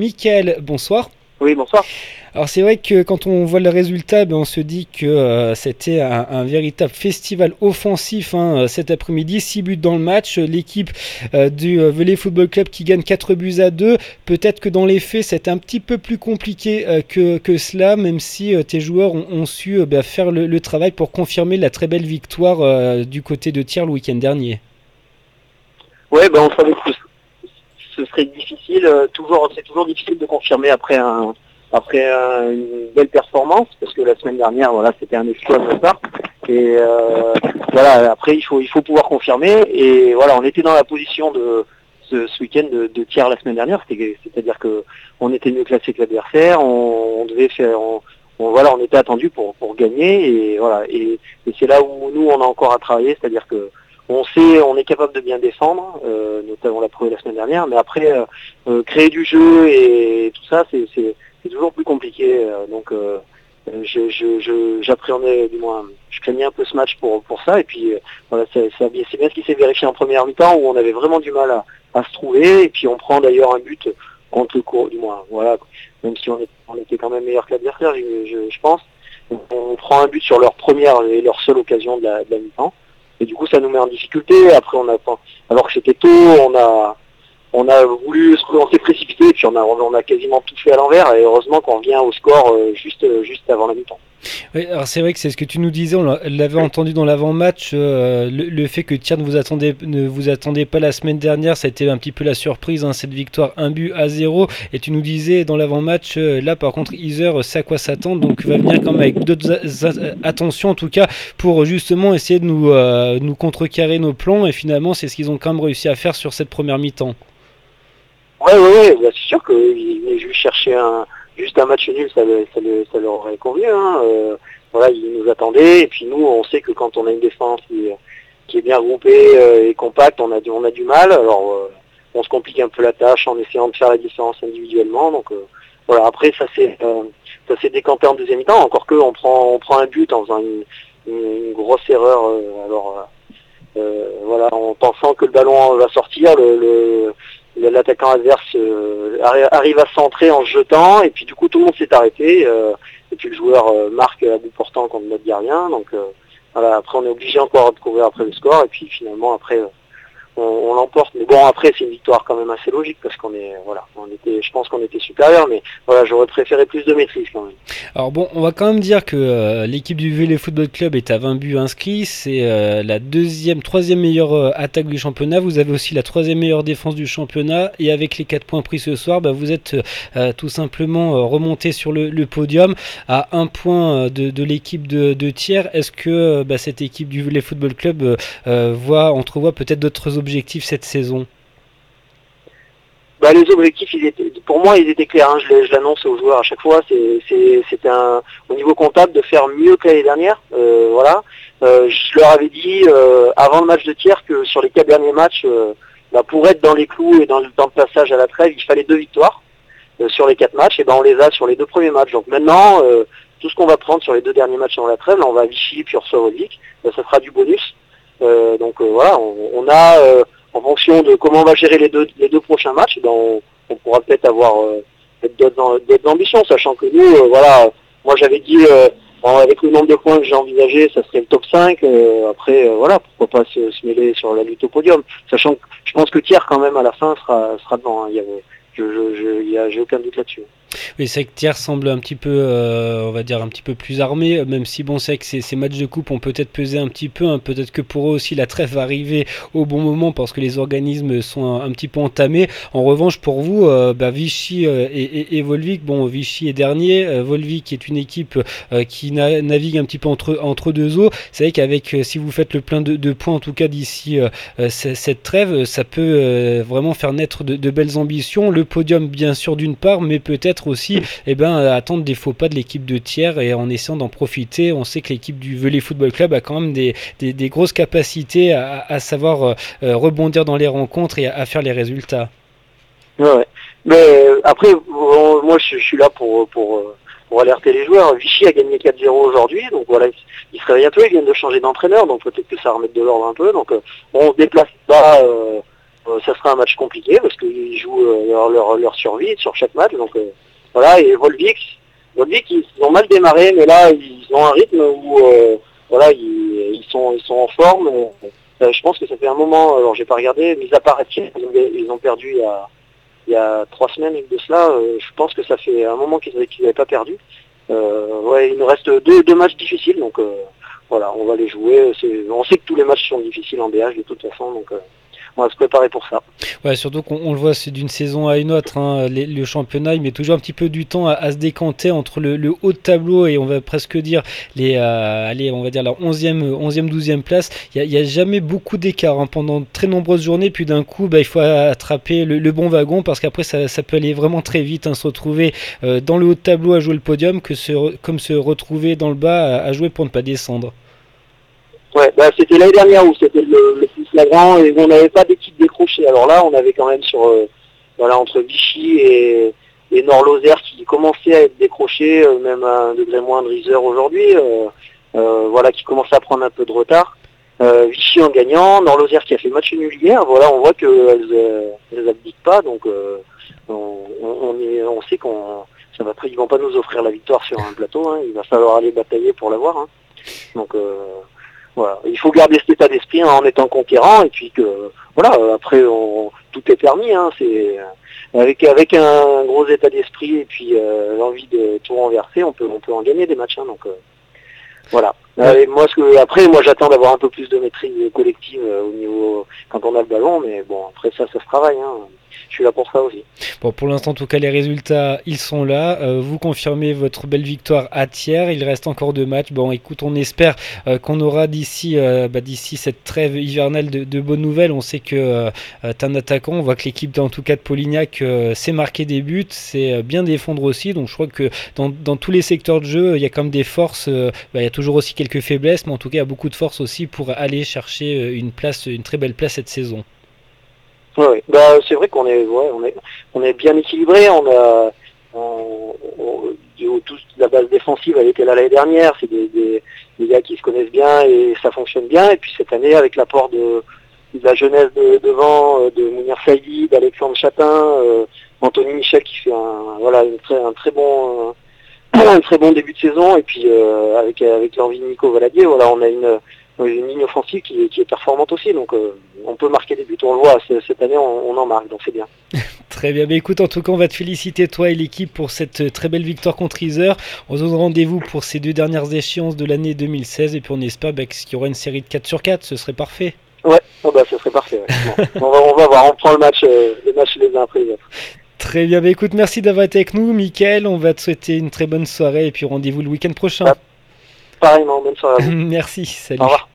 Michael, bonsoir. Oui, bonsoir. Alors c'est vrai que quand on voit le résultat, on se dit que c'était un véritable festival offensif cet après-midi. 6 buts dans le match. L'équipe du Velay Football Club qui gagne 4 buts à 2. Peut-être que dans les faits, c'est un petit peu plus compliqué que cela, même si tes joueurs ont su faire le travail pour confirmer la très belle victoire du côté de Thiers le week-end dernier. Ouais, ben on savait que ce serait difficile. C'est toujours difficile de confirmer une belle performance, parce que la semaine dernière, voilà, c'était un exploit de notre part. Et voilà, après il faut pouvoir confirmer. Et voilà, on était dans la position de ce week-end de Thiers la semaine dernière, c'est-à-dire que on était mieux classé que l'adversaire, on devait faire, voilà, on était attendu pour gagner. Et voilà, et c'est là où nous on a encore à travailler, c'est-à-dire que on est capable de bien défendre, notamment on l'a prouvé la semaine dernière, mais après créer du jeu et tout ça, c'est toujours plus compliqué. J'appréhendais, du moins, je craignais un peu ce match pour ça. Et puis voilà, c'est bien ce qui s'est vérifié en première mi-temps, où on avait vraiment du mal à se trouver. Et puis on prend d'ailleurs un but contre le cours, du moins, voilà, même si on était quand même meilleur que l'adversaire, je pense. On prend un but sur leur première et leur seule occasion de la mi-temps. Et du coup, ça nous met en difficulté. Après, alors que c'était tôt, on s'est précipité, et puis on a quasiment tout fait à l'envers. Et heureusement qu'on revient au score juste avant la mi-temps. Oui, alors c'est vrai que c'est ce que tu nous disais, on l'avait entendu dans l'avant-match, le fait que Thiers ne vous attendait pas la semaine dernière, ça a été un petit peu la surprise, cette victoire 1-0, et tu nous disais dans l'avant-match, là par contre Iser sait à quoi s'attendre, donc va venir quand même avec d'autres attentions en tout cas, pour justement essayer de nous contrecarrer nos plans, et finalement c'est ce qu'ils ont quand même réussi à faire sur cette première mi-temps. Ouais, bah, c'est sûr qu'il venait juste chercher juste un match nul, ça leur aurait convenu. Voilà, ils nous attendaient, et puis nous, on sait que quand on a une défense qui est bien groupée et compacte, on a du mal. Alors, on se complique un peu la tâche en essayant de faire la différence individuellement. Donc, voilà, après, ça s'est décanté en deuxième mi-temps, encore que on prend un but en faisant une grosse erreur. Voilà, en pensant que le ballon va sortir, l'attaquant adverse arrive à centrer en se jetant, et puis du coup tout le monde s'est arrêté, et puis le joueur marque à bout portant contre notre gardien. Donc voilà, après on est obligé encore de courir après le score, et puis finalement après on l'emporte. Mais bon, après c'est une victoire quand même assez logique, parce je pense qu'on était supérieur, mais voilà, j'aurais préféré plus de maîtrise quand même. Alors bon, on va quand même dire que l'équipe du Velay Football Club est à 20 buts inscrits, c'est la troisième meilleure attaque du championnat, vous avez aussi la troisième meilleure défense du championnat, et avec les 4 points pris ce soir, vous êtes tout simplement remonté sur le podium à 1 point de l'équipe de Thiers. Est-ce que cette équipe du Velay Football Club entrevoit peut-être d'autres objectifs cette saison? Bah, les objectifs, pour moi, ils étaient clairs. Je l'annonce aux joueurs à chaque fois. C'était au niveau comptable de faire mieux que l'année dernière. Voilà. Je leur avais dit avant le match de Thiers que sur les 4 derniers matchs, pour être dans les clous et dans le passage à la trêve, il fallait 2 victoires sur les 4 matchs. Et on les a sur les 2 premiers matchs. Donc maintenant, tout ce qu'on va prendre sur les 2 derniers matchs dans la trêve, là, on va à Vichy puis on reçoit Volvic, ça sera du bonus. Voilà, on a en fonction de comment on va gérer les deux prochains matchs, on pourra peut-être avoir d'autres ambitions, sachant que nous, voilà, moi j'avais dit, avec le nombre de points que j'ai envisagé, ça serait le top 5. Après, voilà, pourquoi pas se mêler sur la lutte au podium, sachant que je pense que Thiers, quand même, à la fin, sera devant. J'ai aucun doute là-dessus. Oui, c'est vrai que Thiers semble un petit peu, on va dire un petit peu plus armé, même si bon, c'est vrai que ces matchs de coupe ont peut-être pesé un petit peu, peut-être que pour eux aussi la trêve va arriver au bon moment parce que les organismes sont un petit peu entamés. En revanche, pour vous, Vichy et Volvic, bon, Vichy est dernier, Volvic est une équipe qui navigue un petit peu entre deux eaux. C'est vrai qu'avec, si vous faites le plein de points, en tout cas d'ici cette trêve, ça peut vraiment faire naître de belles ambitions. Le podium, bien sûr, d'une part, mais peut-être aussi attendre des faux pas de l'équipe de Thiers et en essayant d'en profiter. On sait que l'équipe du Velay Football Club a quand même des grosses capacités à savoir rebondir dans les rencontres et à faire les résultats. Ouais. Mais après, moi je suis là pour alerter les joueurs. Vichy a gagné 4-0 aujourd'hui, donc voilà, ils se réveillent un peu, ils viennent de changer d'entraîneur, donc peut-être que ça remet de l'ordre un peu. Donc on se déplace pas ça sera un match compliqué parce qu'ils jouent leur survie sur chaque match. Donc voilà, et Volvic, ils ont mal démarré, mais là ils ont un rythme où voilà, ils sont en forme. Je pense que ça fait un moment, alors j'ai pas regardé, mis à part Etienne, ils ont perdu il y a 3 semaines de cela. Je pense que ça fait un moment qu'ils n'avaient pas perdu. Ouais, il nous reste deux matchs difficiles, donc voilà, on va les jouer. On sait que tous les matchs sont difficiles en BH de toute façon, donc on va se préparer pour ça. Ouais, surtout qu'on le voit, c'est d'une saison à une autre. Hein. Le championnat, il met toujours un petit peu du temps à se décanter entre le haut de tableau et on va presque dire on va dire la 11e, 12e place. Il y a jamais beaucoup d'écart hein, pendant de très nombreuses journées. Puis d'un coup, il faut attraper le bon wagon parce qu'après, ça peut aller vraiment très vite. Hein, se retrouver dans le haut de tableau à jouer le podium comme se retrouver dans le bas à jouer pour ne pas descendre. Ouais, c'était l'année dernière où c'était le plus flagrant et on n'avait pas d'équipe décrochée. Alors là, on avait quand même sur voilà, entre Vichy et Nord-Lozère qui commençait à être décroché, même à un degré moindre Isère aujourd'hui, voilà, qui commençait à prendre un peu de retard. Vichy en gagnant, Nord-Lozère qui a fait match nul hier, voilà, on voit qu'elles abdiquent pas, donc on sait ils vont pas nous offrir la victoire sur un plateau, hein, il va falloir aller batailler pour l'avoir. Hein. Donc voilà, il faut garder cet état d'esprit hein, en étant conquérant et puis que voilà, après tout est permis, hein, c'est avec un gros état d'esprit et puis l'envie de tout renverser, on peut en gagner des matchs, hein, donc voilà. Ouais. Moi j'attends d'avoir un peu plus de maîtrise collective au niveau quand on a le ballon, mais bon après ça se travaille, hein. Je suis là pour ça aussi. Bon, pour l'instant, en tout cas, les résultats, ils sont là. Vous confirmez votre belle victoire à Thiers. Il reste encore 2 matchs. Bon, écoute, on espère qu'on aura d'ici cette trêve hivernale de bonnes nouvelles. On sait que tu es un attaquant. On voit que l'équipe, en tout cas de Polignac, sait marquer des buts, c'est bien défendre aussi. Donc, je crois que dans tous les secteurs de jeu, il y a quand même des forces. Il y a toujours aussi quelques faiblesses, mais en tout cas, il y a beaucoup de force aussi pour aller chercher une très belle place cette saison. Ouais. C'est vrai qu'on est bien équilibré. La base défensive, elle était là l'année dernière. C'est des gars qui se connaissent bien et ça fonctionne bien. Et puis cette année, avec l'apport de la jeunesse devant, de Mounir Saïdi, d'Alexandre Chatin, Anthony Michel qui fait un très bon un très bon début de saison. Et puis avec l'envie de Nico Valadier, voilà, on a une ligne offensive qui est performante aussi, donc on peut marquer des buts, on le voit, cette année on en marque, donc c'est bien. Très bien, mais écoute, en tout cas on va te féliciter toi et l'équipe pour cette très belle victoire contre Isère. On se donne rendez-vous pour ces 2 dernières échéances de l'année 2016 et puis on espère qu'il y aura une série de 4 sur 4, ce serait parfait. Ouais, ça serait parfait. Ouais. Bon, on va voir, on prend les matchs les uns après les autres. Très bien, écoute, merci d'avoir été avec nous Mickaël, on va te souhaiter une très bonne soirée et puis rendez-vous le week-end prochain. Pareillement, bonne soirée à vous. Merci, salut. Au revoir.